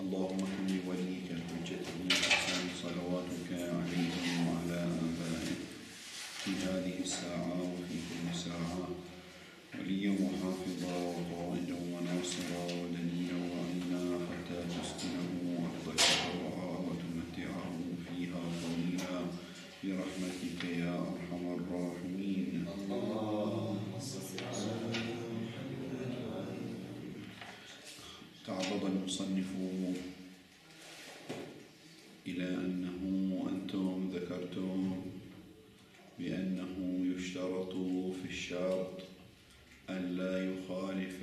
اللهم كن لوليك الحجة بن الحسن صلواتك عليهم وعلى آبائهم في هذه الساعة وفي كل ساعة وليا وحافظا وقائدا وناصرا ودليلا وعينا حتى تسكنه أرضك طوعا وتمتعه فيها طويلا برحمتك يا أرحم الراحمين. اللهم صل على تعرض المصنف إلى أنتم ذكرتم بأنه يشترط في الشرط أن لا يخالف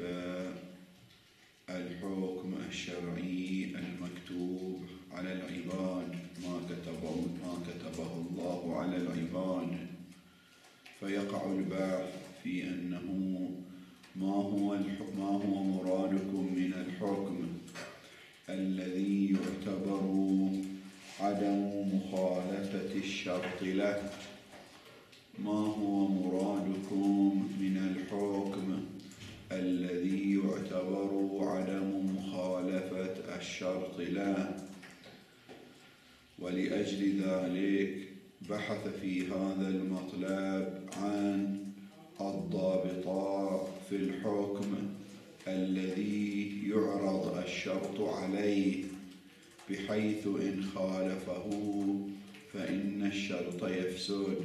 الحكم الشرعي المكتوب على العباد ما كتبه الله على العباد، فيقع البحث في أنه ما هو مرادكم من الحكم الذي يعتبر عدم مخالفة الشرط له؟ ما هو مرادكم من الحكم الذي يعتبر عدم مخالفة الشرط له؟ ولأجل ذلك بحث في هذا المطلب عن الضابطات في الحكم الذي يعرض الشرط عليه، بحيث إن خالفه فإن الشرط يفسد.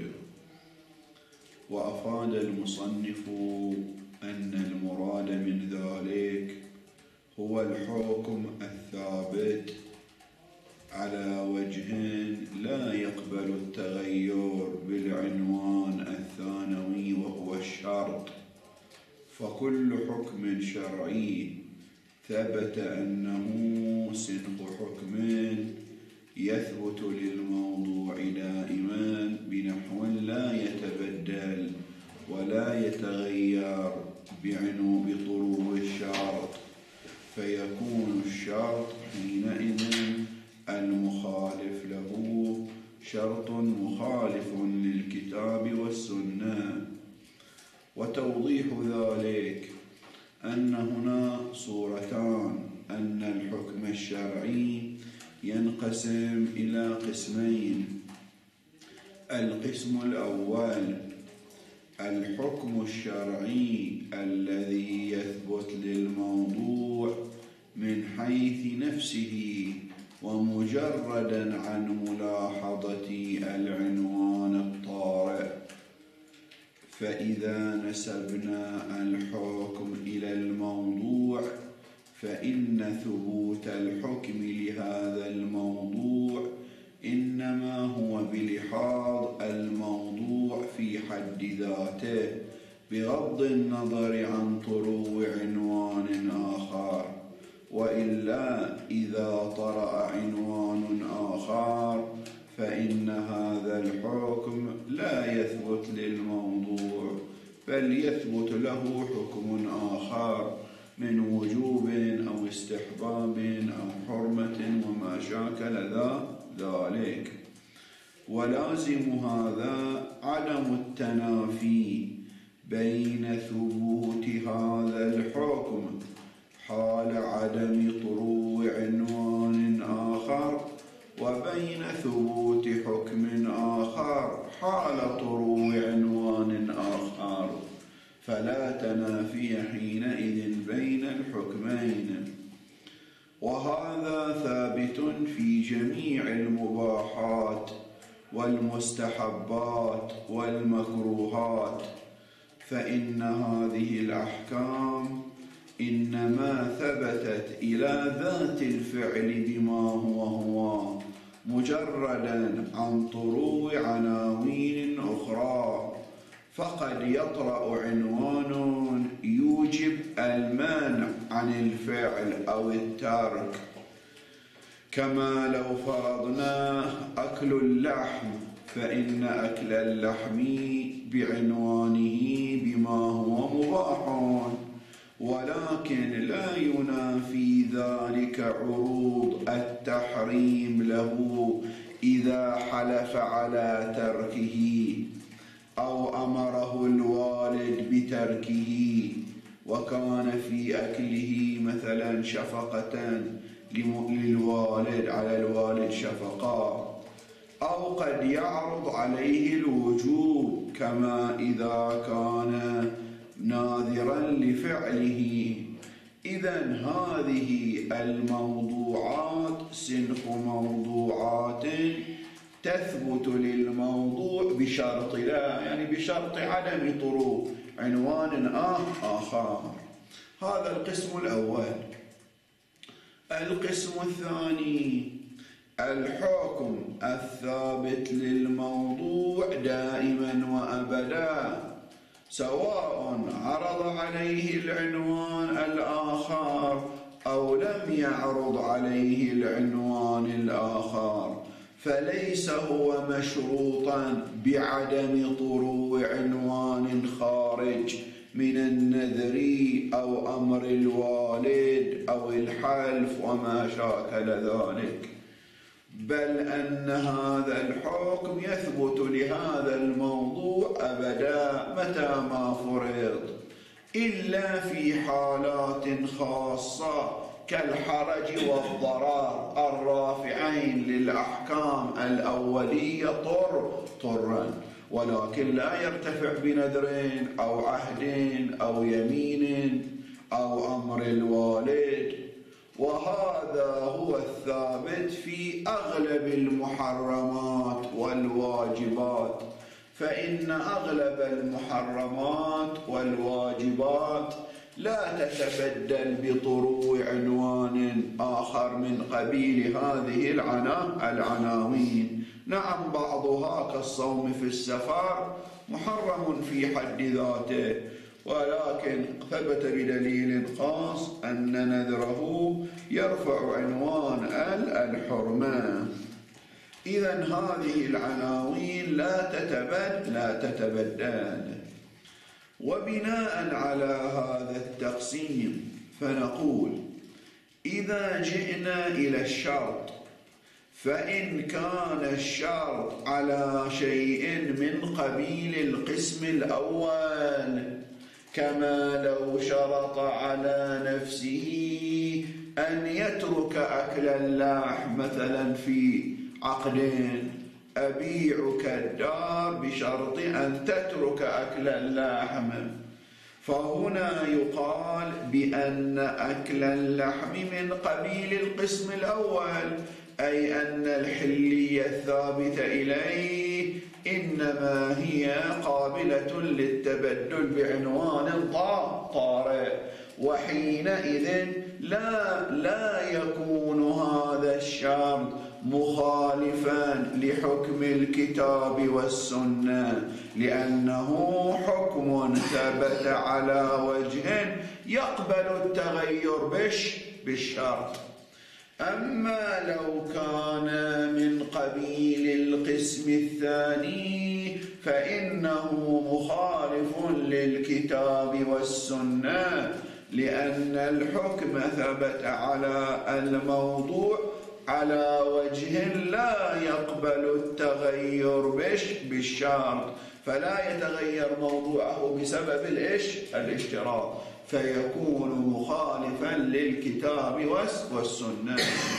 وأفاد المصنف أن المراد من ذلك هو الحكم الثابت على وجه لا يقبل التغير بالعنوان الثانوي وهو الشرط. فكل حكم شرعي ثبت أنه سنق حكم يثبت للموضوع دائما بنحو لا يتبدل ولا يتغير بطلوع الشرط، فيكون الشرط حينئذ المخالف له شرط مخالف للكتاب والسنة. وتوضيح ذلك أن هنا صورتان، أن الحكم الشرعي ينقسم إلى قسمين. القسم الأول الحكم الشرعي الذي يثبت للموضوع من حيث نفسه ومجردا عن ملاحظة العنوان الطارئ، فإذا نسبنا الحكم إلى الموضوع فإن ثبوت الحكم لهذا الموضوع إنما هو بلحاظ الموضوع في حد ذاته بغض النظر عن طلوع عنوان آخر، وإلا إذا طرأ عنوان آخر فإن هذا الحكم لا يثبت للموضوع، بل يثبت له حكم آخر من وجوب أو استحباب أو حرمة وما شاكل ذلك. ولازم هذا عدم التنافي بين ثبوت هذا الحكم حال عدم طلوع عنوان آخر وبين ثبوت حكم آخر حال طلوع عنوان آخر، فلا تنافي حينئذ بين الحكمين. وهذا ثابت في جميع المباحات والمستحبات والمكروهات، فإن هذه الأحكام إنما ثبتت إلى ذات الفعل بما هو مجردا عن طلوع عناوين أخرى. فقد يطرأ عنوان يوجب المانع عن الفعل أو الترك، كما لو فرضنا أكل اللحم، فإن أكل اللحم بعنوانه بما هو مباح، ولكن لا ينافي ذلك عروض التحريم له إذا حلف على تركه أو أمره الوالد بتركه، وكان في أكله مثلا شفقة على الوالد شفقة، أو قد يعرض عليه الوجوب كما إذا كان ناذرا لفعله. إذن هذه الموضوعات سنخ موضوعات تثبت للموضوع بشرط بشرط عدم طروق عنوان آخر. هذا القسم الأول. القسم الثاني: الحكم الثابت للموضوع دائما وأبدا، سواء عرض عليه العنوان الآخر أو لم يعرض عليه العنوان الآخر، فليس هو مشروطا بعدم طروع عنوان خارج من النذر أو أمر الوالد أو الحلف وما شاكل ذلك، بل أن هذا الحكم يثبت لهذا الموضوع أبدا متى ما فرض، إلا في حالات خاصة كالحرج والضرر الرافعين للأحكام الأولية طرا، ولكن لا يرتفع بنذر أو عهد أو يمين أو أمر الوالد. وهذا هو الثابت في أغلب المحرمات والواجبات، فإن أغلب المحرمات والواجبات لا تتبدل بطروع عنوان آخر من قبيل هذه العناوين. نعم، بعضها كالصوم في السفر محرم في حد ذاته، ولكن ثبت بدليل خاص أن نذره يرفع عنوان الحرمة. إذن هذه العناوين لا تتبدل. وبناء على هذا التقسيم فنقول: إذا جئنا إلى الشرط، فإن كان الشرط على شيء من قبيل القسم الأول، كما لو شرط على نفسه أن يترك أكل اللحم مثلا في عقدين: أبيعك الدار بشرط أن تترك أكل اللحم، فهنا يقال بأن أكل اللحم من قبيل القسم الأول، أي أن الحلية الثابتة إليه إنما هي قابلة للتبدل بعنوان طارئ، وحينئذ لا يكون هذا الشرط مخالفا لحكم الكتاب والسنة، لأنه حكم ثبت على وجه يقبل التغير بالشرط. أما لو كان من قبيل القسم الثاني فإنه مخالف للكتاب والسنة، لأن الحكم ثبت على الموضوع على وجه لا يقبل التغير بالشرط، فلا يتغير موضوعه بسبب الاشتراط، فيكون مخالفا للكتاب والسنة.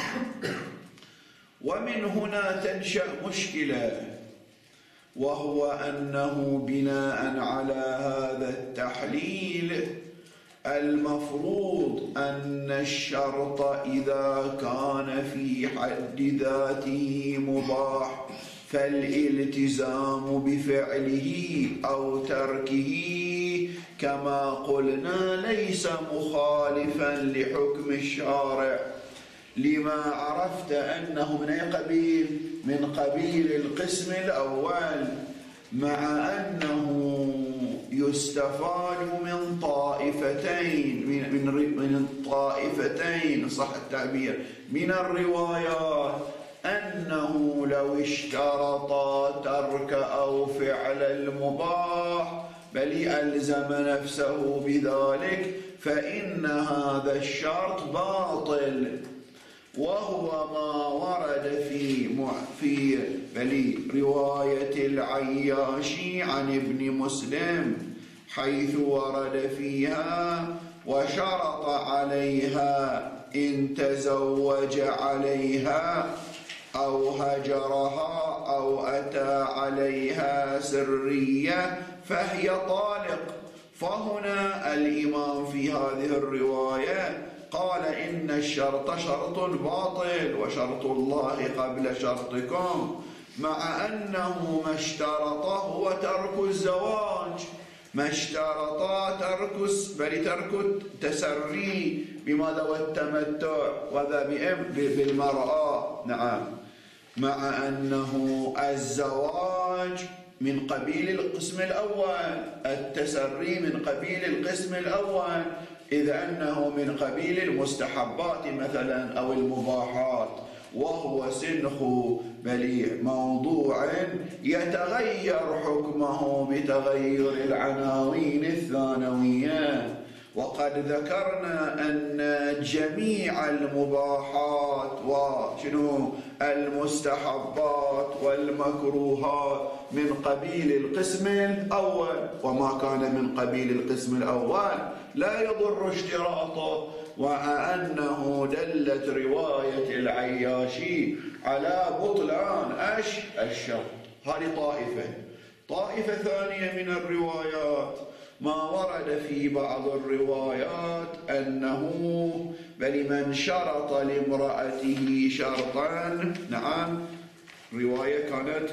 ومن هنا تنشأ مشكلة، وهو أنه بناء على هذا التحليل المفروض أن الشرط إذا كان في حد ذاته مباح فالالتزام بفعله أو تركه كما قلنا ليس مخالفا لحكم الشارع، لما عرفت أنه من قبيل القسم الأول، مع أنه يستفاد من طائفتين صح التعبير من الروايات، أنه لو اشترطا ترك أو فعل المباح بل ألزم نفسه بذلك فإن هذا الشرط باطل، وهو ما ورد في رواية العياشي عن ابن مسلم، حيث ورد فيها: وشرط عليها إن تزوج عليها أو هجرها أو أتى عليها سرية فهي طالق. فهنا الإمام في هذه الرواية قال إن الشرط شرط باطل وشرط الله قبل شرطكم، مع أنه ما اشترط هو ترك الزواج، ما اشترط ترك التسري بماذا والتمتع وذا بالمرأة. نعم، مع أنه الزواج من قبيل القسم الأول، التسري من قبيل القسم الأول، إذ أنه من قبيل المستحبات مثلا أو المباحات، وهو سنخ بليع موضوع يتغير حكمه بتغير العناوين الثانوية. وقد ذكرنا أن جميع المباحات المستحبات والمكروهات من قبيل القسم الأول، وما كان من قبيل القسم الأول لا يضر اشتراطه، وأنه دلت رواية العياشي على بطلان الشرط. هذه طائفة ثانية من الروايات ما ورد في بعض الروايات أنه بل من شرط لامرأته شرطا. نعم، رواية كانت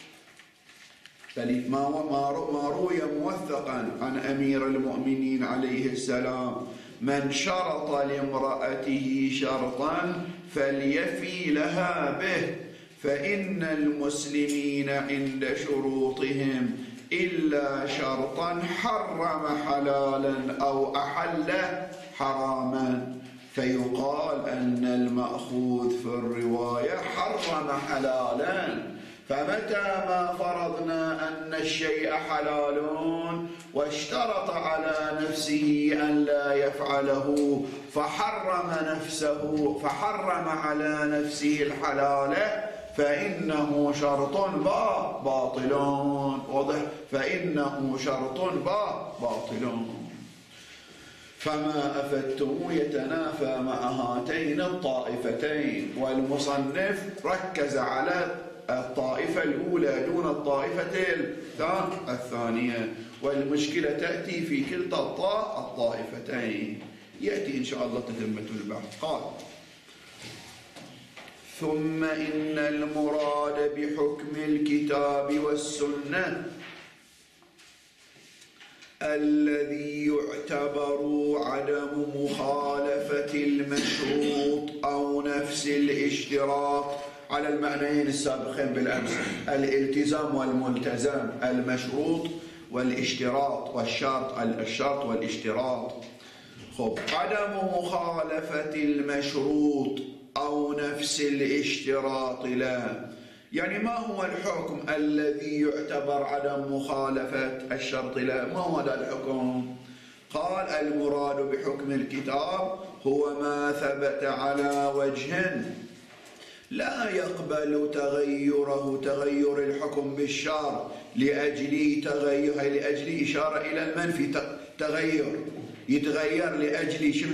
بل ما روي موثقا عن أمير المؤمنين عليه السلام: من شرط لامرأته شرطا فليفي لها به، فإن المسلمين عند شروطهم إلا شرطا حرم حلالا أو أحل حراما، فيقال أن المأخوذ في الرواية حرم حلالا. فمتى ما فرضنا أن الشيء حلال واشترط على نفسه أن لا يفعله فحرم على نفسه الحلال، فإنه شرط باطل. واضح؟ فإنه شرط باطل. فما أفدتم يتنافى مع هاتين الطائفتين، والمصنف ركز على الطائفة الأولى دون الطائفة الثانية، والمشكلة تأتي في كلتا الطائفتين. يأتي إن شاء الله تتمة البحث. قال: ثم إن المراد بحكم الكتاب والسنة الذي يعتبر عدم مخالفة المشروط أو نفس الاشتراط على المعنيين السابقين بالأمس: الالتزام والملتزم، المشروط والاشتراط، الشرط والاشتراط. عدم مخالفة المشروط أو نفس الاشتراط لا، يعني ما هو الحكم الذي يعتبر عدم مخالفة الشرط لا؟ ما هو هذا الحكم؟ قال: المراد بحكم الكتاب هو ما ثبت على وجه لا يقبل تغير الحكم بالشرط لأجل إشارة إلى المنفي. يتغير لأجل شنو؟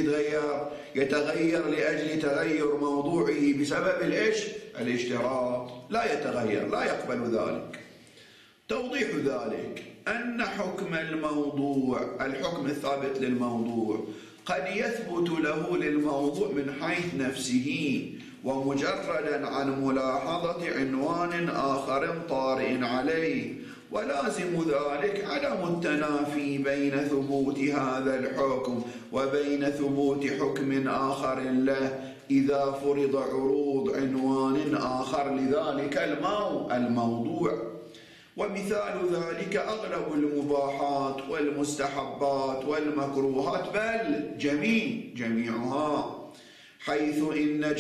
يتغير لأجل تغير موضوعه بسبب الاشتراط. لا يتغير، لا يقبل ذلك. توضيح ذلك أن حكم الموضوع، الحكم الثابت للموضوع، قد يثبت له للموضوع من حيث نفسه ومجردا عن ملاحظة عنوان آخر طارئ عليه، ولازم ذلك عدم التنافي بين ثبوت هذا الحكم وبين ثبوت حكم آخر له إذا فرض عروض عنوان آخر لذلك الموضوع. ومثال ذلك أغلب المباحات والمستحبات والمكروهات، بل جميعها، حيث إن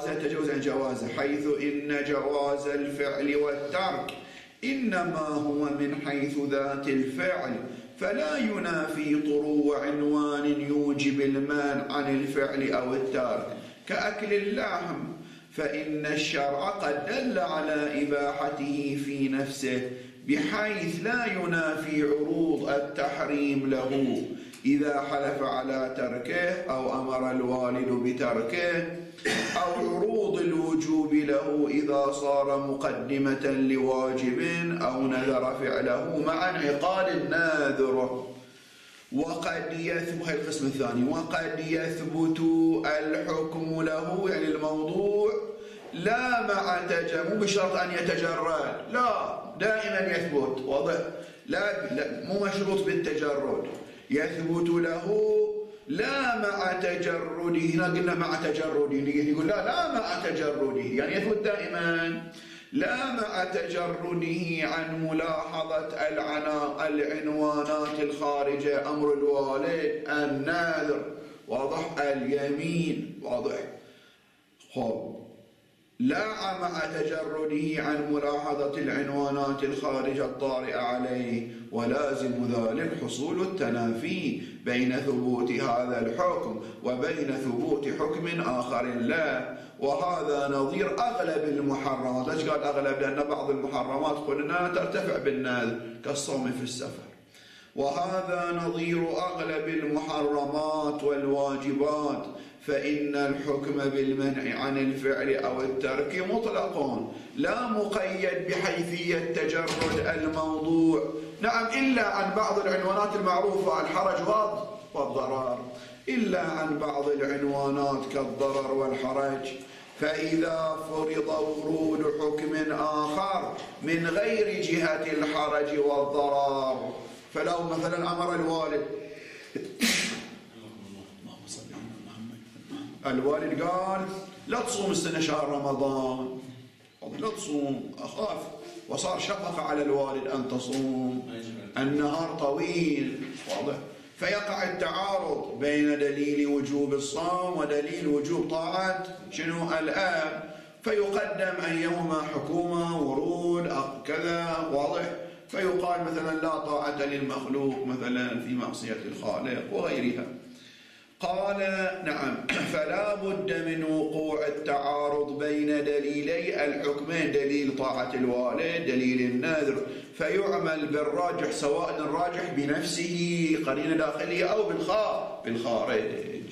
جواز الفعل والترك إنما هو من حيث ذات الفعل، فلا ينافي طروء عنوان يوجب المانع عن الفعل أو الترك كأكل اللحم، فإن الشرع قد دل على إباحته في نفسه بحيث لا ينافي عروض التحريم له، إذا حلف على تركه أو أمر الوالد بتركه، أو عروض الوجوب له إذا صار مقدمة لواجب، أو نذر فعله مع انعقاد الناذر. وقد يثبت، هاي القسم الثاني، وقد يثبت الحكم له، يعني الموضوع، لا مع مو بشرط أن يتجرد، لا، دائما يثبت، واضح؟ لا مو مشروط بالتجرد، يثبت له لا مع تجرده. هنا قلنا مع تجرده، يقول لا مع تجرده، يعني يثبت دائما لا مع تجرده عن ملاحظة العنوانات الخارجة، أمر الوالد، النذر، واضح؟ اليمين، واضح؟ خب، لا مع تجرده عن ملاحظة العنوانات الخارجة الطارئة عليه، ولازم ذلك حصول التنافي بين ثبوت هذا الحكم وبين ثبوت حكم آخر له، وهذا نظير أغلب المحرمات. ليش قال أغلب؟ لأن بعض المحرمات قلنا ترتفع بالنذر كالصوم في السفر، وهذا نظير أغلب المحرمات والواجبات، فإن الحكم بالمنع عن الفعل أو الترك مطلق لا مقيد بحيثية تجرد الموضوع، نعم، إلا عن بعض العنوانات المعروفة، الحرج والضرر، إلا عن بعض العنوانات كالضرر والحرج. فإذا فرض ورود حكم آخر من غير جهة الحرج والضرر، فلو مثلا أمر الوالد قال لا تصوم السنة شهر رمضان، لا تصوم، أخاف، وصار شفقة على الوالد أن تصوم، النهار طويل، واضح؟ فيقع التعارض بين دليل وجوب الصوم ودليل وجوب طاعة شنو؟ الآب، فيقدم أيهما حكومة، ورود، كذا، واضح؟ فيقال مثلا لا طاعة للمخلوق مثلا في معصية الخالق وغيرها. قال نعم، فلا بد من وقوع التعارض بين دليلي الحكمين، دليل طاعة الوالد، دليل النذر، فيعمل بالراجح، سواء الراجح بنفسه قرينة داخلية أو بالخارج.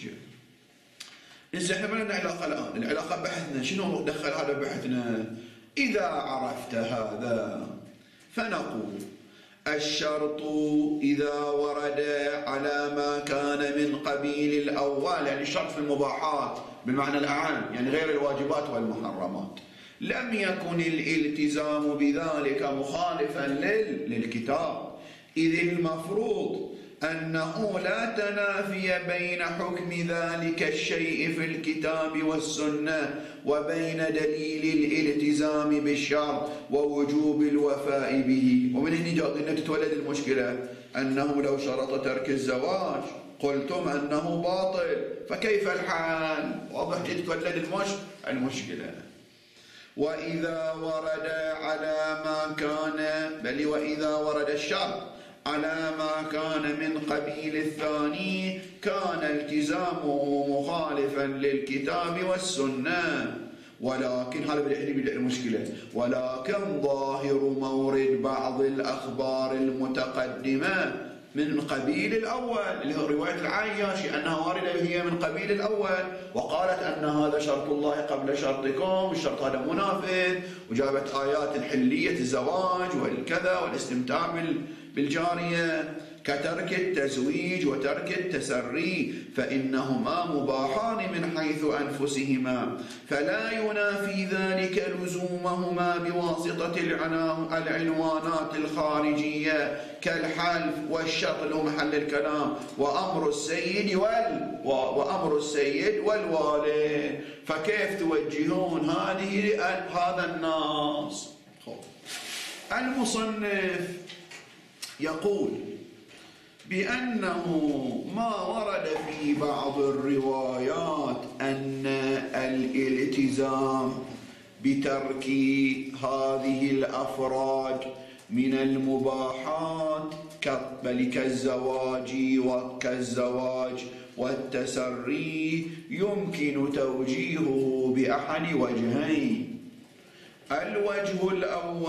احنا ما لنا علاقة الآن، العلاقة بحثنا، شنو دخل هذا بحثنا؟ إذا عرفت هذا فنقول الشرط إذا ورد على ما كان من قبيل الأول، يعني الشرط في المباحات بالمعنى الأعم، يعني غير الواجبات والمحرمات، لم يكن الالتزام بذلك مخالفا للكتاب، إذ المفروض أنه لا تنافي بين حكم ذلك الشيء في الكتاب والسنة وبين دليل الالتزام بالشرط ووجوب الوفاء به. ومن هنا قلنا تتولد المشكلة، أنه لو شرط ترك الزواج قلتم أنه باطل، فكيف الحال؟ واضح، تتولد المشكلة. وإذا ورد على ما كان، بل وإذا ورد الشرط على ما كان من قبيل الثاني كان التزامه مخالفا للكتاب والسنة، ولكن هذا بدأ المشكلة، ولكن ظاهر مورد بعض الأخبار المتقدمة من قبيل الأول، اللي هو رواية العياشي أنها واردة هي من قبيل الأول، وقالت أن هذا شرط الله قبل شرطكم، الشرط هذا منافذ، وجابت آيات حلية الزواج والكذا والاستمتاع بالجارية كترك التزويج وترك التسري، فإنهما مباحان من حيث أنفسهما، فلا ينافي ذلك لزومهما بواسطة العنوانات الخارجية كالحلف والشرط اللي هو محل الكلام، وأمر السيد والوالد. فكيف توجهون هذا النص؟ المصنف يقول بأنه ما ورد في بعض الروايات أن الالتزام بترك هذه الأفراد من المباحات كالزواج والتسري يمكن توجيهه بأحد وجهين. الوجه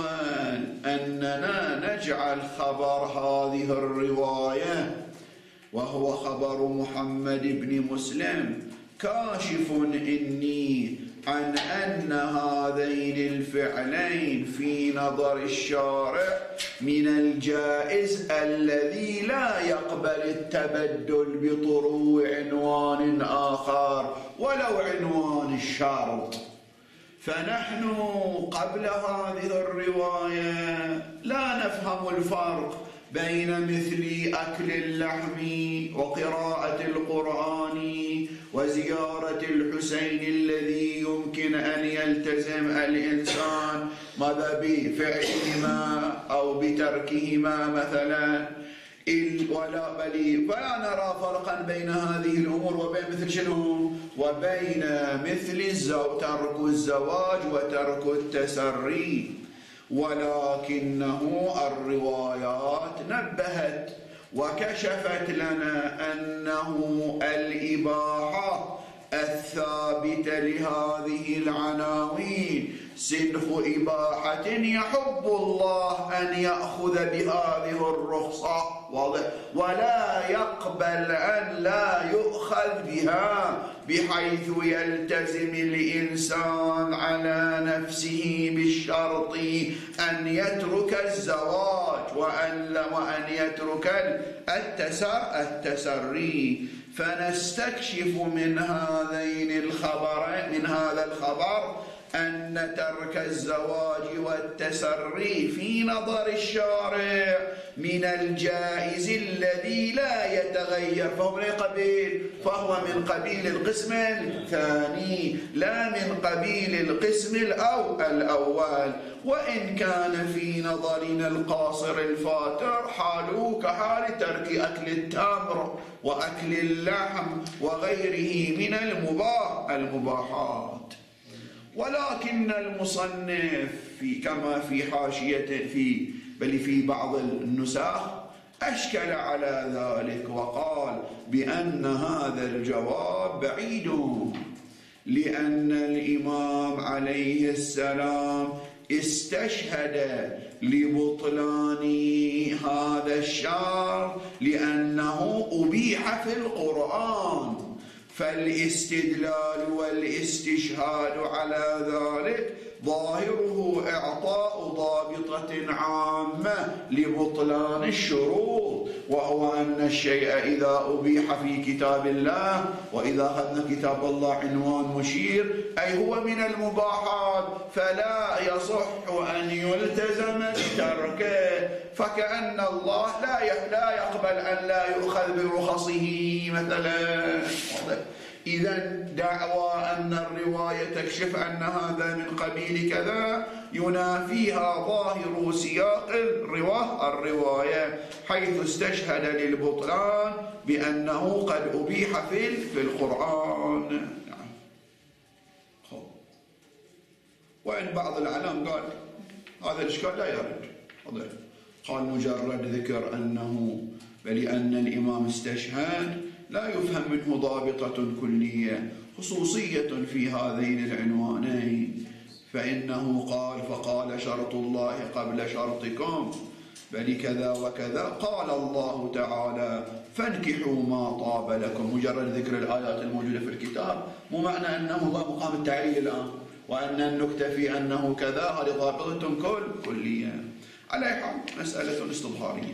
الأول أننا نجعل خبر هذه الرواية وهو خبر محمد بن مسلم كاشف إني عن أن هذين الفعلين في نظر الشارع من الجائز الذي لا يقبل التبدل بطروع عنوان آخر ولو عنوان الشرط. فنحن قبل هذه الرواية لا نفهم الفرق بين مثل أكل اللحم وقراءة القرآن وزيارة الحسين الذي يمكن أن يلتزم الإنسان ماذا بفعلهما أو بتركهما مثلا، فلا نرى فرقا بين هذه الأمور وبين مثل شنو؟ وبين مثل ترك الزواج وترك التسري. ولكنه الروايات نبهت وكشفت لنا أنه الإباحة الثابتة لهذه العناوين صنف إباحة يحب الله أن يأخذ بهذه الرخصة، واضح، ولا يقبل أن لا يؤخذ بها، بحيث يلتزم الإنسان على نفسه بالشرط أن يترك الزواج وأن يترك التسري. فنستكشف من هذا الخبر أن ترك الزواج والتسري في نظر الشارع من الجائز الذي لا يتغير، فهو من قبيل القسم الثاني لا من قبيل القسم الأول. وإن كان في نظرنا القاصر الفاتر حاله كحال ترك أكل التمر وأكل اللحم وغيره من المباحات. ولكن المصنف كما في حاشيته بل في بعض النسخ أشكل على ذلك وقال بأن هذا الجواب بعيد، لأن الإمام عليه السلام استشهد لبطلان هذا الشرط لأنه أبيح في القرآن، فالاستدلال والاستشهاد على ذلك ظاهره إعطاء ضابطة عامة لبطلان الشروط، وهو أن الشيء إذا أبيح في كتاب الله، وإذا أخذنا كتاب الله عنوان مشير أي هو من المباحات، فلا يصح أن يلتزم تركه، فكأن الله لا يقبل أن لا يؤخذ برخصه مثلا. إذا دعوى أن الرواية تكشف أن هذا من قبيل كذا ينافيها ظاهر سياق الرواية، حيث استشهد للبطلان بأنه قد أبيح في القرآن. وإن بعض العلام قال هذا الإشكال لا يرد، قال مجرد ذكر أنه بلأن الإمام استشهد لا يفهم منه ضابطة كلية خصوصية في هذين العنوانين، فإنه قال فقال شرط الله قبل شرطكم بل كذا وكذا، قال الله تعالى فانكحوا ما طاب لكم. مجرد ذكر الآيات الموجودة في الكتاب مو معنى أنه مقام التعليل الآن، وأن نكتفي أنه كذا، هذه ضابطة كلية. على حال مسألة استظهارية.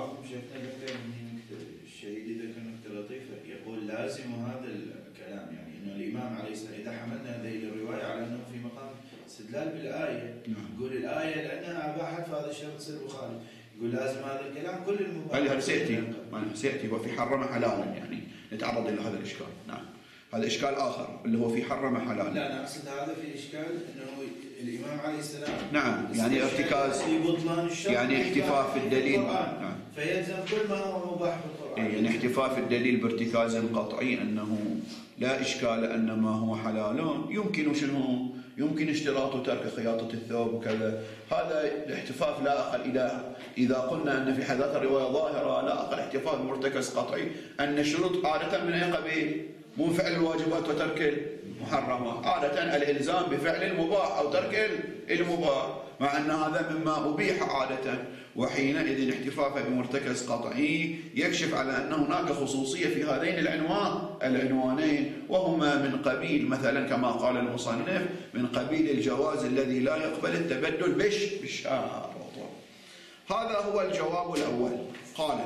الشهيد إذا كان نكتة لطيفة يقول لازم هذا الكلام، يعني أنه الإمام عليه السلام إذا حملنا هذه الرواية على أنه في مقام استدلال بالآية، يقول الآية لأنها أباحت فهذا الشرط يصير بخارج، يقول لازم هذا الكلام كل المباحات. سيأتي وفي حرم حلالا، يعني نتعرض إلى هذا الإشكال. نعم، هذا إشكال آخر اللي هو في حرم حلالا. لا أنا أقصد هذا في إشكال أنه الإمام عليه السلام نعم يعني ارتكاز، يعني احتفاء في الدليل. نعم، فيلزم كل ما هو مباح في القرآن، يعني احتفاء في الدليل بارتكاز قطعي أنه لا إشكال أن ما هو حلال يمكن يمكن اشتراط ترك خياطة الثوب وكذا. هذا الاحتفاء لا أقل إذا قلنا أن في حداثة الرواية ظاهرة لا أقل احتفاء بمرتكز قطعي أن الشروط عادة من أي قبيل؟ مو فعل الواجبات وترك محرمات، عادة الإلزام بفعل المباح أو ترك المباح، مع أن هذا مما أبيح عادة، وحينئذ احتفافه بمرتكز قطعي يكشف على أن هناك خصوصية في هذين العنوانين، وهما من قبيل مثلا كما قال المصنف من قبيل الجواز الذي لا يقبل التبدل بالشرط. هذا هو الجواب الأول. قال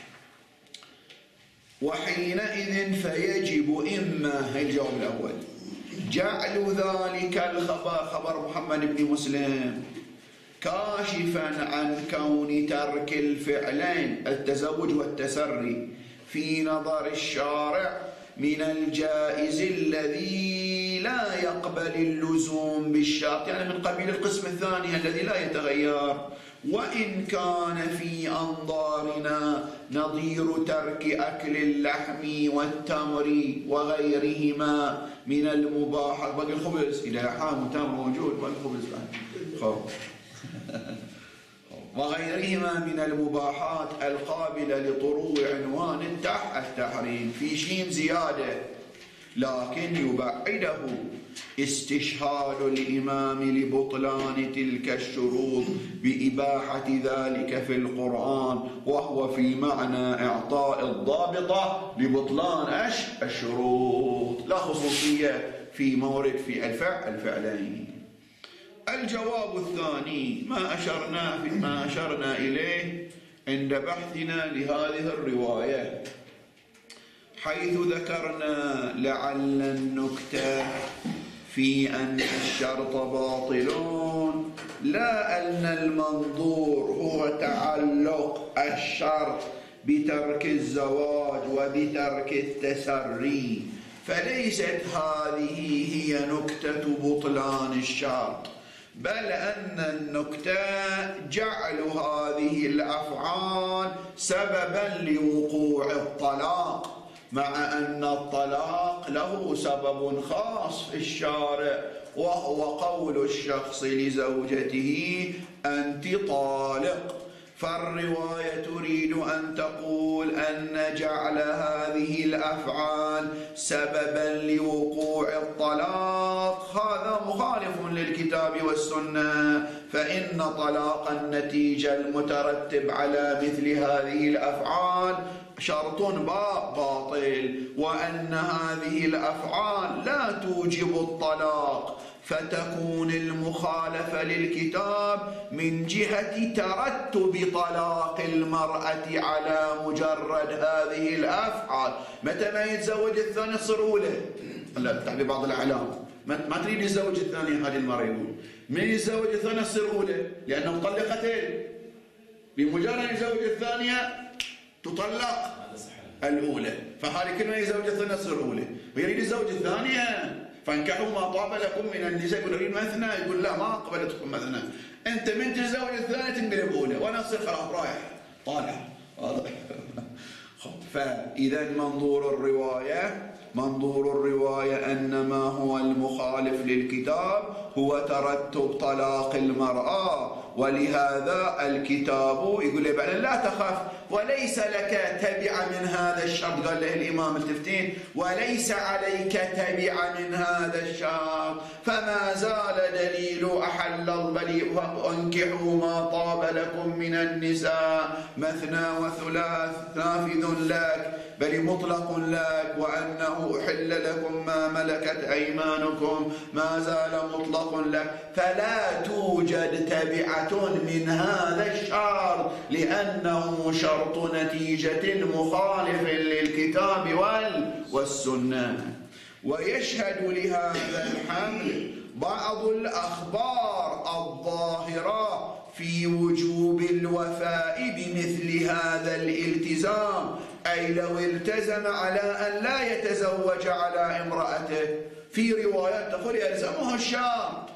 وحينئذ فيجب إما، هي الجواب الأول، جعل ذلك الخبر، خبر محمد بن مسلم، كاشفا عن كون ترك الفعلين التزوج والتسري في نظر الشارع من الجائز الذي لا يقبل اللزوم بالشرط، يعني من قبيل القسم الثاني الذي لا يتغير، وإن كان في أنظارنا نظير ترك أكل اللحم والتمر وغيرهما من المباحات. باقي الخبز إذا لحم وتمر موجود، باقي الخبز وغيرهما من المباحات القابلة لطروع عنوان التحريم في شين زيادة، لكن يبعده استشهاد الإمام لبطلان تلك الشروط بإباحة ذلك في القرآن، وهو في معنى إعطاء الضابطة لبطلان الشروط، لا خصوصية في مورد في الفعلين. الجواب الثاني ما أشرنا إليه عند بحثنا لهذه الرواية، حيث ذكرنا لعل النكتة في أن الشرط باطل لا أن المنظور هو تعلق الشرط بترك الزواج وبترك التسري، فليست هذه هي نكتة بطلان الشرط، بل أن النكتة جعل هذه الأفعال سببا لوقوع الطلاق، مع أن الطلاق له سبب خاص في الشارع، وهو قول الشخص لزوجته أنت طالق. فالرواية تريد أن تقول أن جعل هذه الأفعال سببا لوقوع الطلاق هذا مخالف للكتاب والسنة، فإن طلاق النتيجة المترتب على مثل هذه الأفعال شرط باطل، وأن هذه الأفعال لا توجب الطلاق، فتكون المخالفة للكتاب من جهة ترتب طلاق المرأة على مجرد هذه الأفعال. متى ما يتزوج الثاني تصير أولى، لا تعني بعض الأعلام ما تريد يتزوج الثاني، هذه المرأة يقول من يتزوج الثانية تصير أولى لأنه مطلقتين، بمجرد يتزوج الثانية تطلق الأولى، فهذه كلمة يتزوج الثانية تصير أولى، ويريد يتزوج الثانية فانكحوا ما طاب لكم من النساء، يقول اريد مثنى، يقول لا ما قبلتكم مثنى، انت من تتزوج الثانيه تنقلب اولى وانا اصير خلاص رايح طالع. واضح؟ فاذا منظور الروايه ان ما هو المخالف للكتاب هو ترتب طلاق المراه، ولهذا الكتاب يقول له بعد لا تخف وليس لك تبع من هذا الشرط، قال له الإمام التفتين وليس عليك تبع من هذا الشرط، فما زال دليل أحل البليء وانكحوا ما طاب لكم من النساء مثنى وثلاث نافذ لك بل مطلق لك، وأنه أحل لكم ما ملكت أيمانكم ما زال مطلق لك، فلا توجد تبعة من هذا الشرط لأنه شرط نتيجة مخالف للكتاب والسنة. ويشهد لهذا الحمل بعض الأخبار الظاهرة في وجوب الوفاء بمثل هذا الالتزام، أي لو التزم على أن لا يتزوج على امرأته، في روايات تقول يلزمه الشرط.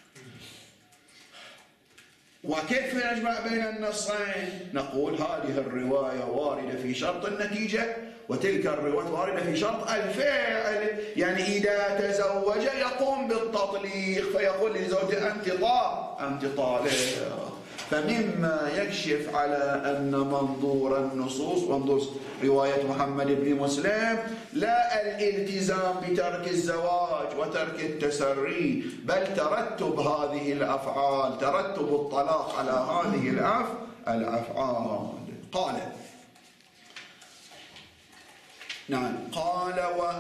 وكيف نجمع بين النصين؟ نقول هذه الرواية واردة في شرط النتيجة، وتلك الرواية واردة في شرط الفعل، يعني إذا تزوج يقوم بالتطليق فيقول لزوجته أنت طالق، فمما يكشف على أن منظور النصوص منظور رواية محمد بن مسلم لا الالتزام بترك الزواج وترك التسري، بل ترتب هذه الأفعال، ترتب الطلاق على هذه الأفعال. قال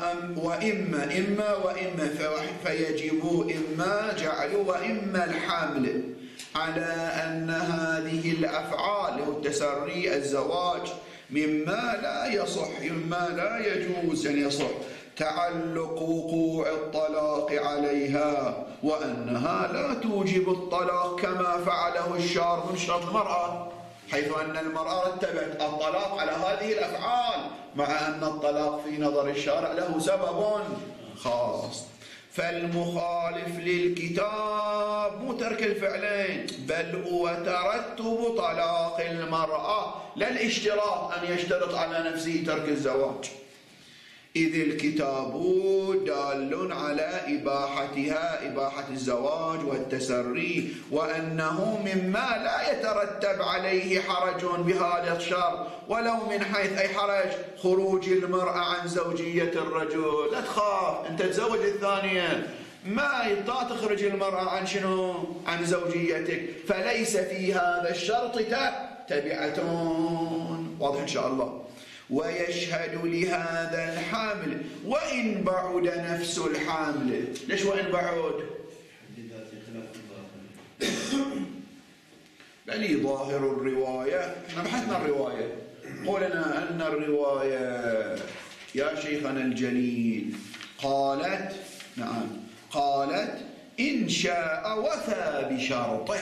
وإما فيجب إما جعل وإما الحمل على أن هذه الأفعال التسري الزواج مما لا يصح، مما لا يجوز أن يصح تعلق وقوع الطلاق عليها، وأنها لا توجب الطلاق كما فعله الشارع من شرط المرأة، حيث أن المرأة رتبت الطلاق على هذه الأفعال، مع أن الطلاق في نظر الشارع له سبب خاص. فالمخالف للكتاب مو ترك الفعلين، بل هو ترتب طلاق المرأة، لا الاشتراط أن يشترط على نفسه ترك الزواج، إذ الكتاب دال على إباحتها، إباحة الزواج والتسري، وأنه مما لا يترتب عليه حرج بهذا الشرط، ولو من حيث أي حرج خروج المرأة عن زوجية الرجل. لا تخاف أنت تزوج الثانية، ما تخرج المرأة عن شنو؟ عن زوجيتك، فليس في هذا الشرط تبعة. واضح إن شاء الله. ويشهد لهذا الحامل وإن بعد نفس الحامل. ليش وإن بعد؟ بل ظاهر الرواية، احنا بحثنا الرواية، قلنا أن الرواية يا شيخنا الجليل قالت إن شاء وفى بشرطه،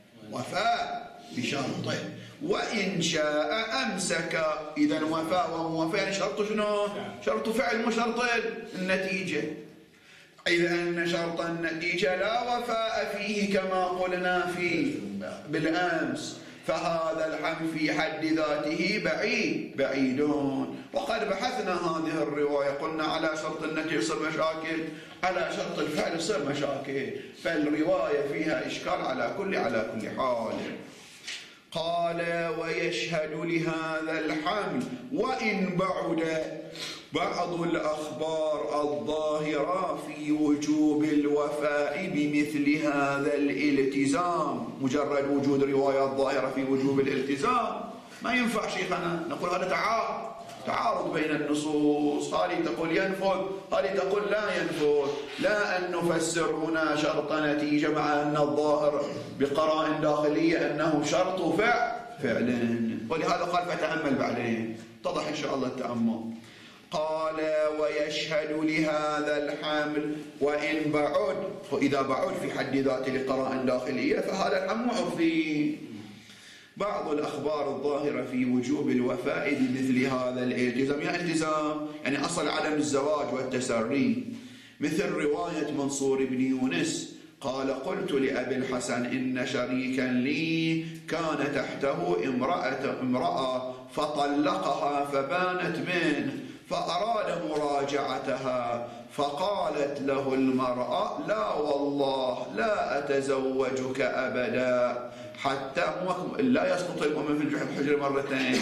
وإن شاء أمسك. إذا وفاء وموفى يعني شرط شنو؟ شرط فعل مو شرط النتيجة. إذا أن شرط النتيجة لا وفاء فيه كما قلنا بالأمس، فهذا الحمل في حد ذاته بعيد. وقد بحثنا هذه الرواية، قلنا على شرط النتيجة يصير مشاكل، على شرط الفعل يصير مشاكل، فالرواية فيها إشكال على كل حال. قال ويشهد لهذا الحمل وإن بعد بعض الأخبار الظاهرة في وجوب الوفاء بمثل هذا الالتزام. مجرد وجود روايات ظاهرة في وجوب الالتزام ما ينفع شيخنا، نقول هذا تعارض بين النصوص، هذه تقول ينفذ، هذه تقول لا ينفذ، لا أن نفسر هنا شرط نتيجة مع أن الظاهر بقرائن داخلية أنه شرط فعل. ولهذا قال فتأمل بعدين، اتضح إن شاء الله التأمل. قال ويشهد لهذا الحمل وإن بعد، وإذا بعد في حد ذاته لقرائن داخلية فهذا الحمل معفي. بعض الأخبار الظاهرة في وجوب الوفاء بمثل هذا الالتزام، يعني التزام يعني أصل عدم الزواج والتسري، مثل رواية منصور بن يونس قال قلت لأبي الحسن إن شريكا لي كان تحته امرأة فطلقها فبانت منه، فأراد مراجعتها، فقالت له المرأة لا والله لا أتزوجك أبدا حتى لا يسقط المؤمن في الحجر مرتين.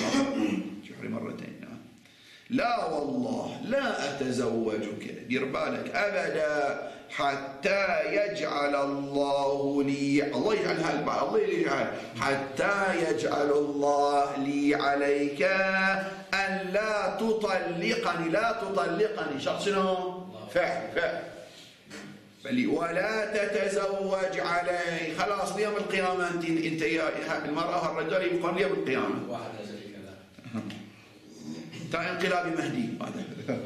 لا والله لا أتزوجك، دير بالك، أبدا حتى يجعل الله لي، الله يجعلها الله يجعل، حتى يجعل الله لي عليك أن لا تطلقني شخص شنو؟ فعل ولا تتزوج علي. خلاص ليوم القيامة أنت يا المرأة والرجال يبقون ليوم القيامة. تا انقلابي مهدي هذا.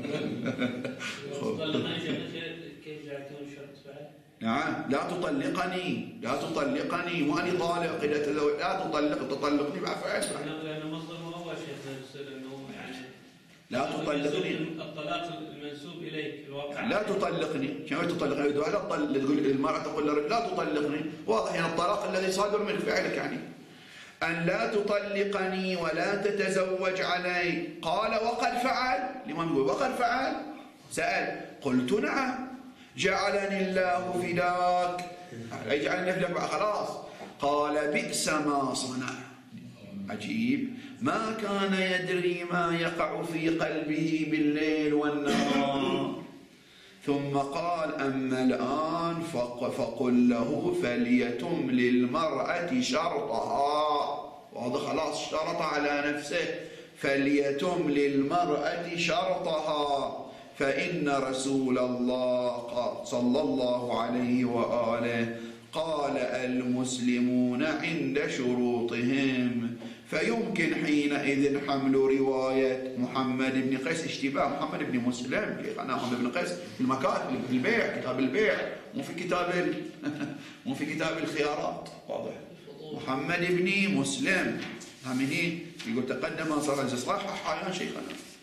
كيف يكون شرط فعل؟ نعم لا تطلقني وأنا طالق، إذا تزوج لا تطلقني مع فعل. لأن مصدر هو شيخ أنه يعني لا تطلقني، الطلاق المنسوب إليك الواقع لا تطلقني. شنو تطلقني؟ تقول المرأة تقول للرجل لا تطلقني، واضح يعني الطلاق الذي صادر من فعلك، يعني أن لا تطلقني ولا تتزوج علي. قال وقد فعل، الإمام يقول وقد فعل، سأل قلت نعم، جعلني الله فداك، أي جعلني فداك خلاص. قال بئس ما صنع. عجيب، ما كان يدري ما يقع في قلبه بالليل والنهار. ثم قال أما الآن فقل له فليتم للمرأة شرطها. وهذا خلاص اشترط على نفسه، فليتم للمرأة شرطها، فإن رسول الله صلى الله عليه وآله قال المسلمون عند شروطهم. فيمكن حينئذ حمل رواية محمد بن قيس، اشتباه محمد بن مسلم، شيخنا محمد بن قيس في المكاتب، في البيع، كتاب البيع، مو في كتاب الخيارات. واضح؟ محمد بن مسلم همني يقول تقدم صار صحح يا شيخنا.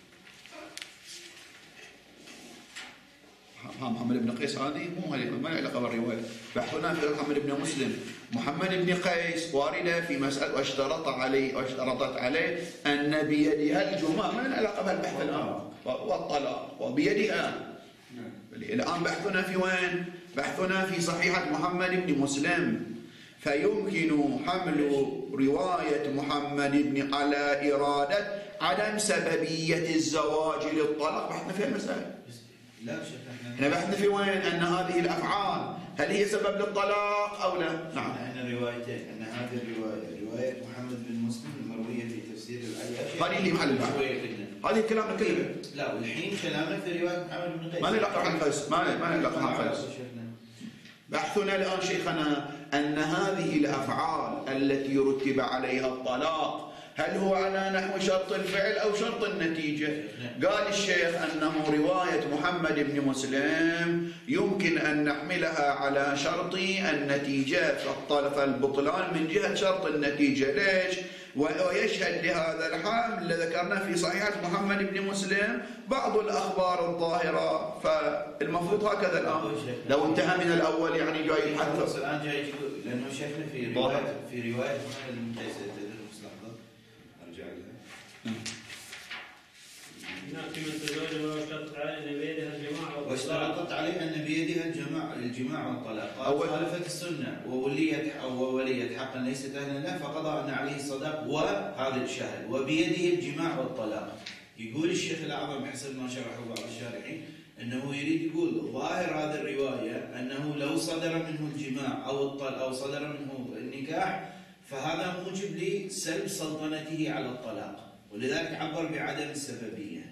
محمد بن قيس هذه مو ما له علاقه بالروايه. بحثنا في محمد بن مسلم. محمد بن قيس وارده في مساله واشترطت عليه ان بيدها الجماع، ما له علاقه بالبحث الان والطلاق وبيدها. الان بحثنا في وين؟ بحثنا في صحيحه محمد بن مسلم. فيمكن حمل روايه محمد بن على اراده عدم سببيه الزواج للطلاق. بحثنا في المساله. لا شك احنا بحثنا في وين؟ ان هذه الافعال هل هي سبب للطلاق او لا؟ نعم. احنا روايتين، ان هذه الروايه روايه محمد بن مسلم المرويه في تفسير الايه، هذه اللي محل البحث. هذه كلامنا كله. لا، والحين كلامنا في روايه محمد بن قيس. ما له علاقه عن قيس، ما له علاقه عن قيس. بحثنا الان شيخنا ان هذه الافعال التي رتب عليها الطلاق هل هو على نحو شرط الفعل أو شرط النتيجة؟ قال الشيخ أنه رواية محمد بن مسلم يمكن أن نحملها على شرط النتيجة، فالبطلان من جهة شرط النتيجة. ليش؟ ويشهد لهذا الحال اللي ذكرنا في صحيحة محمد بن مسلم بعض الأخبار الظاهرة. فالمفروض هكذا الآن لو انتهى من الأول يعني جاي يحدث. الآن جاي يقول لأنه شيخنا في رواية محمد بن قيس واشترطت عليه أن بيدها الجماع والطلاق. خالفت السنة ووليت حقا ليست أهلا له، فقضى أن عليه الصداق وهذا الشاهد وبيده الجماع والطلاق. يقول الشيخ الأعظم حسب ما شرحه بعض الشارحين أنه يريد يقول ظاهر هذه الرواية أنه لو صدر منه الجماع أو صدر منه النكاح فهذا موجب لسلب سلطنته على الطلاق، ولذلك عبر بعدم السببية.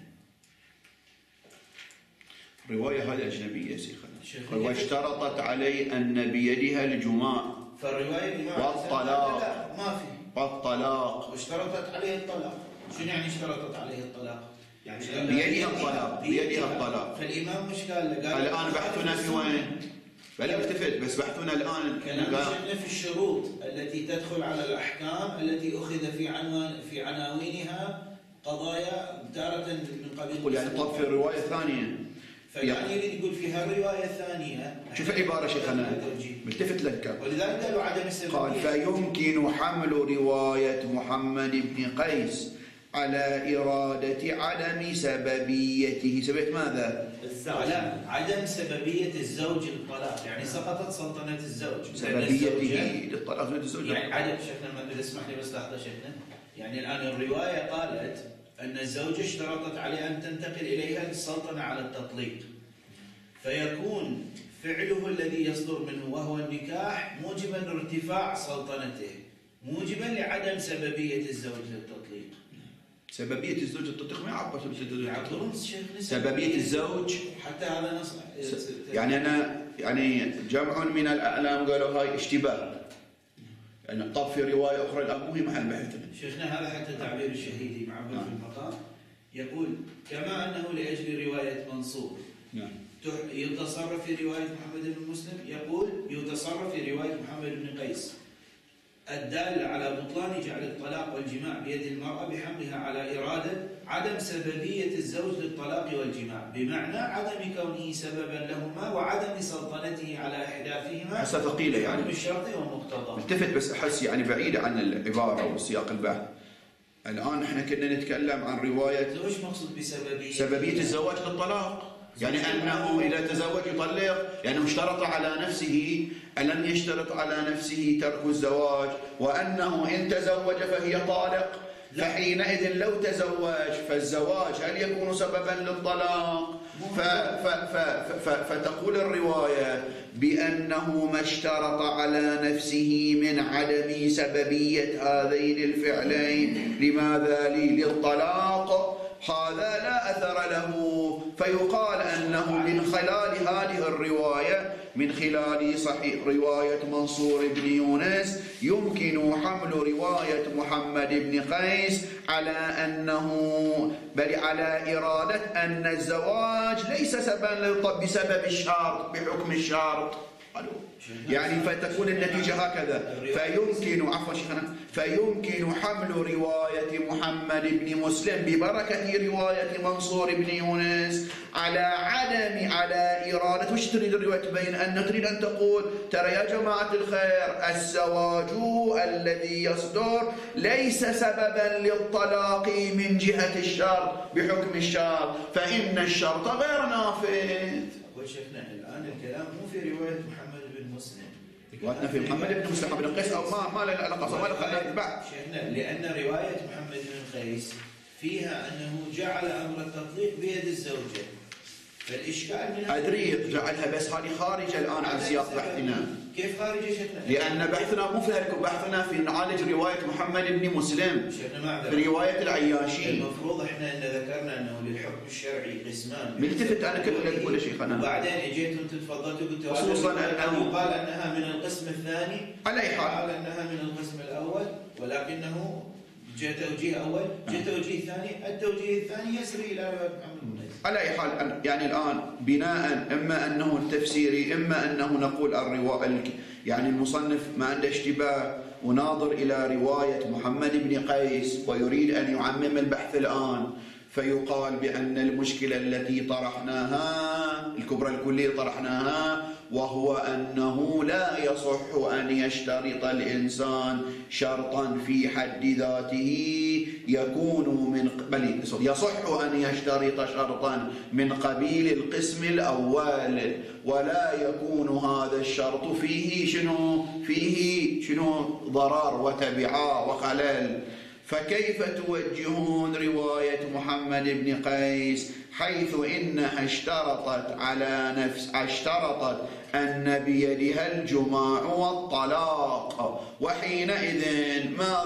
رواية هذه أجنبية شيخنا، واشترطت عليه أن بيدها الجماع فالرواية والطلاق ما في والطلاق، واشترطت عليه الطلاق. شنو يعني اشترطت عليه الطلاق؟ يعني بيدها الطلاق، بيدها الطلاق. فالإمام مش قال الآن بحثنا في وين؟ فلا التفت، بس بحثنا الآن كلامنا في الشروط التي تدخل على الأحكام التي أخذ في عناوينها قضايا تارة من قبيل. يعني طب في الرواية الثانية فيعني يريد يقول في هالرواية الثانية شوف العبارة شيخنا ملتفت لك، ولذلك قالوا عدم السببية. قال فيمكن حمل رواية محمد بن قيس على إرادة عدم سببيته. سببية ماذا؟ لا، عدم سببية الزوج للطلاق، يعني سقطت سلطنة الزوج. سببيته للطلاق الزوج يعني عدم شيخنا، ما تسمح لي بس لحظة شيخنا. يعني الآن الرواية قالت أن الزوجة اشترطت عليه أن تنتقل إليها السلطنة على التطليق، فيكون فعله الذي يصدر منه وهو النكاح موجبا لارتفاع سلطنته، موجبا لعدم سببية الزوج للتطليق. سببية الزوج التطليق ما يعبر شيخنا سببية الزوج حتى هذا نص. يعني أنا يعني جمع من الأعلام قالوا هاي اشتباه، يعني طب في رواية أخرى الآن مو هي محل بحث. شيخنا هذا حتى تعبير الشهيدي معبر في المقام يقول كما أنه لأجل رواية منصور يتصرف في رواية محمد بن مسلم، يقول يتصرف في رواية محمد بن قيس الدالة على بطلان جعل الطلاق والجماع بيد المرأة بحملها على إرادة عدم سببية الزوج للطلاق والجماع، بمعنى عدم كونه سببا لهما وعدم سلطنته على إحداثهما. حسب ثقيلة يعني بالشرط والمقتضى. التفت بس أحس يعني بعيدة عن العبارة والسياق البحث. الآن احنا كنا نتكلم عن رواية وش مقصود بسببية؟ سببية الزواج للطلاق. يعني أنه إذا تزوج يطلق، لأنه اشترط على نفسه، ألم يشترط على نفسه ترك الزواج، وأنه إن تزوج فهي طالق، فحينئذ لو تزوج فالزواج هل يكون سببا للطلاق؟ فتقول الرواية بأنه ما اشترط على نفسه من عدم سببية هذين الفعلين لماذا للطلاق، هذا لا أثر له، فيقال أنه من خلال هذه الرواية، من خلال صحيح رواية منصور بن يونس، يمكن حمل رواية محمد بن قيس على أنه بل على إرادة أن الزواج ليس سببا بسبب الشرط، بحكم الشرط، يعني فتكون النتيجة هكذا. فيمكن حمل رواية محمد بن مسلم ببركة رواية منصور بن يونس على إرادة. وش تريد الرواية تبين؟ أن تريد أن تقول ترى يا جماعة الخير الزواج الذي يصدر ليس سببا للطلاق من جهة الشرط بحكم الشرط، فإن الشرط غير نافذ. وشيخنا الآن الكلام مو في رواية محمد بن مسلم، روايتنا في محمد بن مسلم بن قيس، أو ما لنا علاقة، ما لنا بعد. شيخنا لأن رواية محمد بن قيس فيها أنه جعل أمر التطليق بيد الزوجة، فالإشكال من أدري جعلها، بس هذه خارجة الآن عن سياق بحثنا. كيف خارجة شيخنا؟ لأن بحثنا مو في بحثنا في نعالج رواية محمد بن مسلم في رواية العياشي. المفروض احنا ان ذكرنا انه للحكم الشرعي قسمان. ملتفت أنا كل اللي أقوله شيخنا. وبعدين اجيتم تفضلتوا قلتوا خصوصا أنه قال أنها من القسم الثاني، على أي حال قال أنها من القسم الأول، ولكنه جاء توجيه أول، جاء توجيه ثاني، التوجيه الثاني يسري إلى محمد بن قيس. على أي حال يعني الآن بناء إما أنه التفسيري، إما أنه نقول الرواية، يعني المصنف ما عنده اشتباه وناظر إلى رواية محمد بن قيس ويريد أن يعمم البحث الآن، فيقال بأن المشكلة التي طرحناها الكبرى الكلية طرحناها، وهو أنه لا يصح أن يشترط الإنسان شرطا في حد ذاته يكون من بل يصح أن يشترط شرطا من قبيل القسم الأول، ولا يكون هذا الشرط فيه شنو ضرر وتبعات وخلل. فكيف توجهون رواية محمد بن قيس حيث إنها اشترطت أن بيدها الجماع والطلاق، وحينئذ ما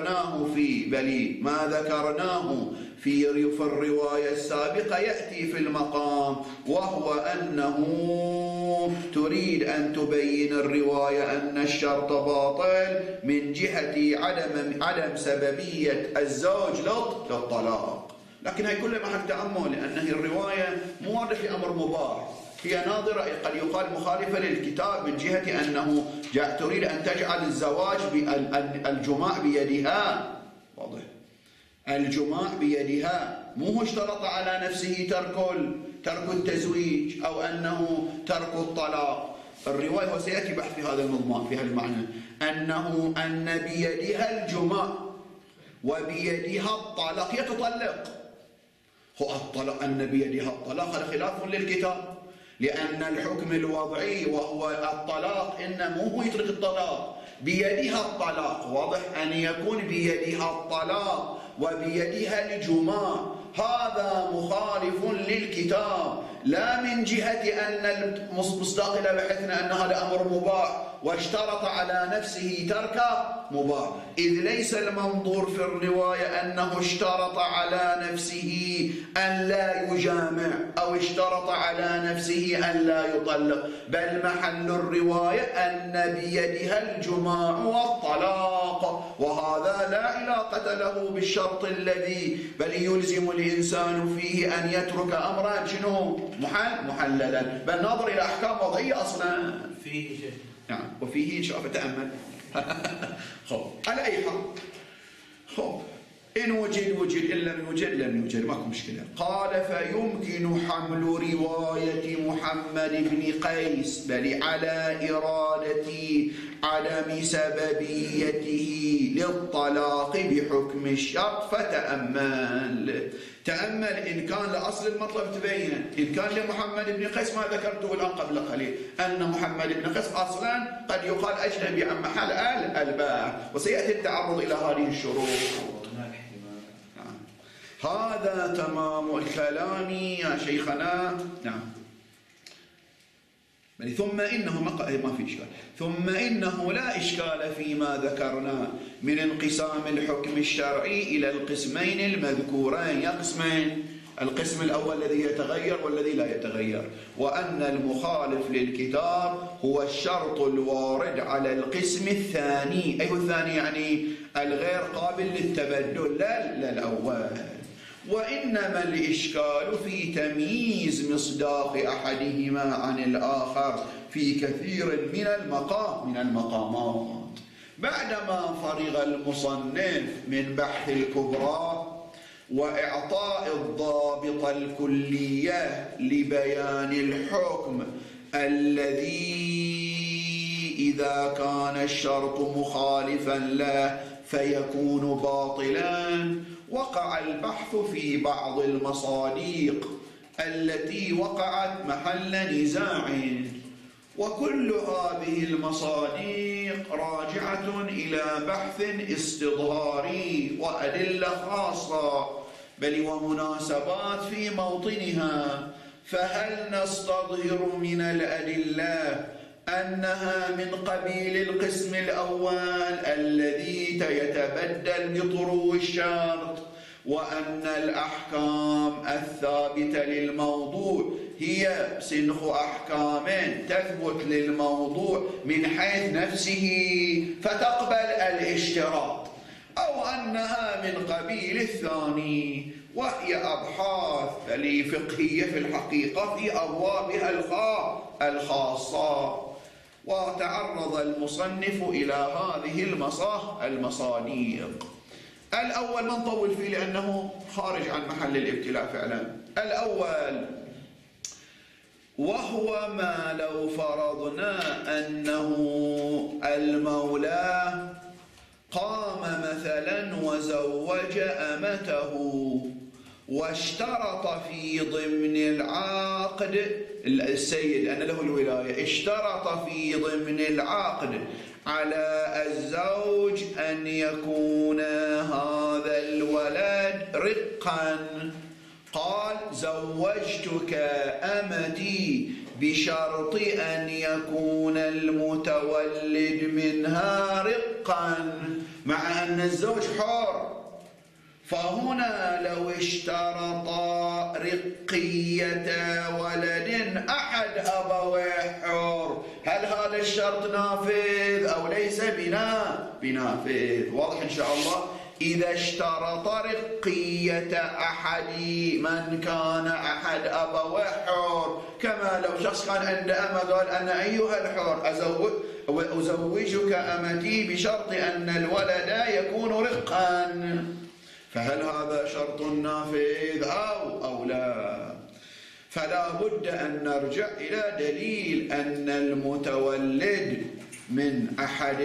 ذكرناه في الرواية السابقة يأتي في المقام، وهو أنه تريد أن تبين الرواية أن الشرط باطل من جهة عدم سببية الزوج للطلاق. لكن هي كلها محل تأمل، لأن الرواية مو واردة في أمر مباح، هي ناظرة قد يقال مخالفة للكتاب من جهة أنه تريد أن تجعل الزواج الجماع بيدها، واضح، الجماع بيدها، مو اشترط على نفسه ترك التزويج أو أنه ترك الطلاق. الرواية وسيأتي بحث في هذا المضمون في هذا المعنى، أن بيدها الجماع وبيدها الطلاق، هي تطلق. هو الطلاق أن بيدها الطلاق هذا خلاف للكتاب، لأن الحكم الوضعي وهو الطلاق إنما هو يترك الطلاق، بيدها الطلاق، واضح، أن يكون بيدها الطلاق وبيدها الجماع، هذا مخالف للكتاب، لا من جهة أن المصداق إلى بحثنا أن هذا أمر مباح واشترط على نفسه ترك مباح، إذ ليس المنظور في الرواية أنه اشترط على نفسه أن لا يجامع أو اشترط على نفسه أن لا يطلق، بل محل الرواية أن بيدها الجماع والطلاق، وهذا لا علاقة له بالشرط الذي بل يلزم الإنسان فيه أن يترك أمرا شنو محللا، بل نظر إلى أحكام وضعية أصلا فيه شيء. نعم، وفيه إن شاء الله تأمل. خب على أي حال، خب إن وجد وجد، إن لم يوجد لم يوجد، ماكو مشكلة. قال فيمكن حمل رواية محمد بن قيس بل على إرادة عدم سببيته للطلاق بحكم الشرط. تأمل إن كان لأصل المطلب تبين، إن كان لمحمد بن قيس ما ذكرته الآن قبل قليل أن محمد بن قيس أصلا قد يقال أجنبي عن محل الباء، وسيأتي التعرض إلى هذه الشروط. هذا تمام الكلام يا شيخنا. نعم. ثم إنه ما في إشكال، ثم إنه لا إشكال فيما ذكرنا من انقسام الحكم الشرعي إلى القسمين المذكورين. يا قسمين، القسم الأول الذي يتغير والذي لا يتغير، وأن المخالف للكتاب هو الشرط الوارد على القسم الثاني. أي الثاني يعني الغير قابل للتبدل، لا الأول. وإنما الإشكال في تمييز مصداق أحدهما عن الآخر في كثير من المقامات. بعدما فرغ المصنف من بحث الكبرى وإعطاء الضابط الكلية لبيان الحكم الذي إذا كان الشرط مخالفا له فيكون باطلا، وقع البحث في بعض المصادق التي وقعت محل نزاع، وكل هذه المصادق راجعة إلى بحث استظهاري وأدلة خاصة بل ومناسبات في موطنها. فهل نستظهر من الأدلة أنها من قبيل القسم الأول الذي يتبدل بطرو الشرط، وأن الأحكام الثابتة للموضوع هي سنخ أحكام تثبت للموضوع من حيث نفسه فتقبل الاشتراط، أو أنها من قبيل الثاني وهي أبحاث فقهية في الحقيقة في أبوابها الخاصة. وتعرض المصنف إلى هذه المصادق. الأول ما نطول فيه لأنه خارج عن محل الابتلاء فعلا. الأول وهو ما لو فرضنا أنه المولى قام مثلا وزوج أمته واشترط في ضمن العقد، السيد أن له الولاية اشترط في ضمن العقد على الزوج أن يكون هذا الولد رقا. قال زوجتك أمتي بشرط أن يكون المتولد منها رقا، مع أن الزوج حر. فهنا لو اشترط رقية ولد أحد أبويه حر، هل هذا الشرط نافذ أو ليس بنافذ؟ واضح إن شاء الله. إذا اشترط رقية أحد من كان أحد أبويه حر، كما لو شخص كان عنده أمة قال أنا أيها الحر أزوجك أمتي بشرط أن الولد يكون رقا، فهل هذا شرط نافذ أو لا؟ فلا بد أن نرجع إلى دليل أن المتولد من أحد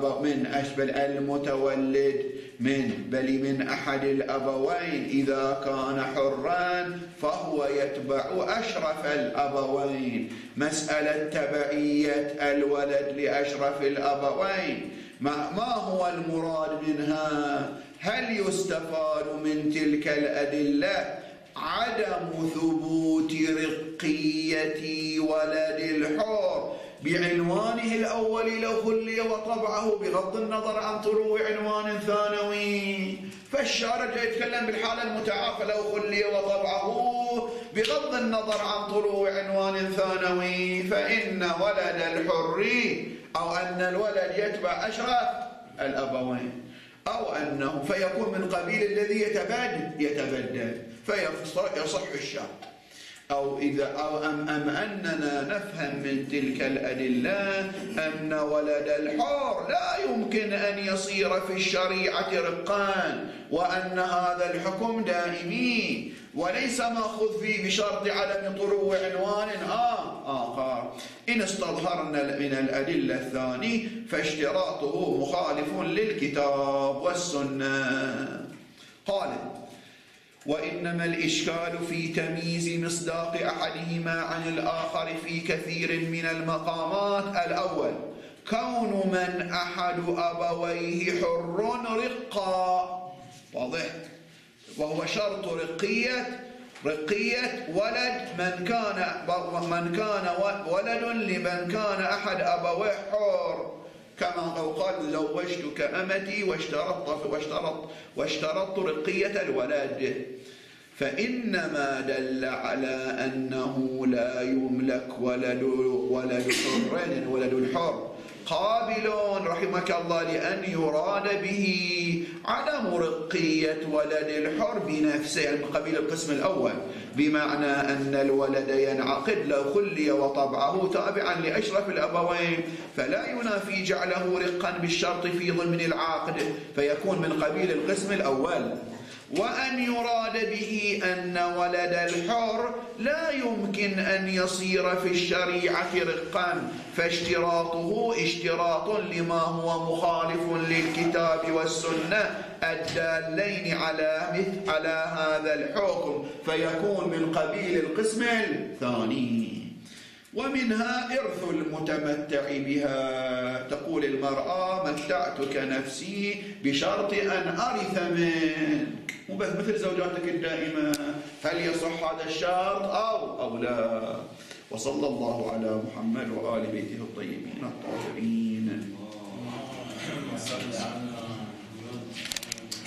من أحد الأبوين إذا كان حرا فهو يتبع أشرف الأبوين. مسألة تبعية الولد لأشرف الأبوين ما هو المراد منها؟ هل يستفاد من تلك الأدلة عدم ثبوت رقية ولد الحر بعنوانه الأول لو خلي وطبعه بغض النظر عن طلوع عنوان ثانوي؟ فالشارع يتكلم بالحالة المتعافى لو خلي وطبعه بغض النظر عن طلوع عنوان ثانوي، فإن ولد الحر أو أن الولد يتبع أشرف الأبوين أو أنه فيكون من قبيل الذي يتبدل فيصح الشرط. أو أننا نفهم من تلك الأدلة أن ولد الحر لا يمكن أن يصير في الشريعة رقا، وأن هذا الحكم دائمي وليس مأخوذ فيه بشرط عدم طلوع عنوان آخر. إن استظهرنا من الأدلة الثاني فاشتراطه مخالف للكتاب والسنة. قال: وإنما الإشكال في تمييز مصداق أحدهما عن الآخر في كثير من المقامات. الأول: كون من أحد أبويه حر رقا، واضح، وهو شرط رقية ولد من كان ولد لمن كان أحد أبويه حر، كما قال: زوجتك أمتي واشترطت رقية الولد. فإنما دل على أنه لا يملك ولد الحر قابل رحمك الله لأن يراد به عدم رقية ولد الحر بنفسه، من قبيل القسم الأول، بمعنى أن الولد ينعقد لو خلي وطبعه تابعا لأشرف الأبوين، فلا ينافي جعله رقا بالشرط في ضمن العقد، فيكون من قبيل القسم الأول. وأن يراد به أن ولد الحر لا يمكن أن يصير في الشريعة رقا، فاشتراطه اشتراط لما هو مخالف للكتاب والسنة الدالين على هذا الحكم، فيكون من قبيل القسم الثاني. ومنها إرث المتمتع بها، تقول المرأة: متعتك نفسي بشرط أن أرث منك، مو بس مثل زوجاتك الدائمة، هل يصح هذا الشرط أو لا؟ وصلى الله على محمد وآل بيته الطيبين الطاهرين.